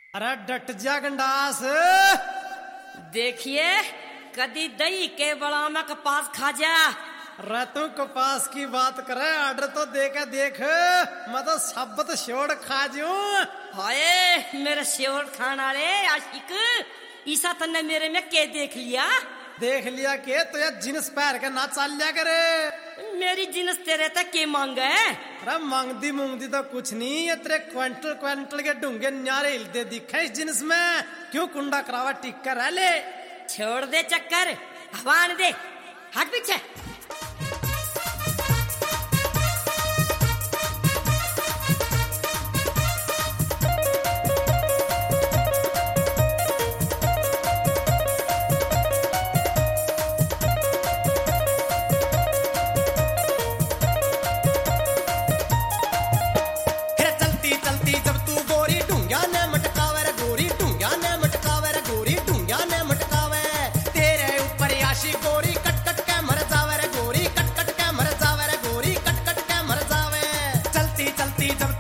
अरे डट जा गंडास। देखिए कदी दही के बड़ा में कपास खा जा। तू कपास की बात करे, आर्डर तो दे के देख, मैं तो शब्द छोड़ खा जू। हाय मेरे श्योर खाना रे आशिक, ईसा तन्ने मेरे में के देख लिया के तो यार जींस पहन के ना चल लिया करे। मेरी जींस तेरे तक के मांग है? अरे मांगदी मूंगदी तो कुछ नहीं, ये तेरे क्विंटल क्विंटल के ढूंगे न्यारे हिलते दिखे इस जींस में। क्यों कुंडा करावा टिक कर रह ले। छोड़ दे चक्कर, हवा आने दे, हट पीछे। चलती चलती जब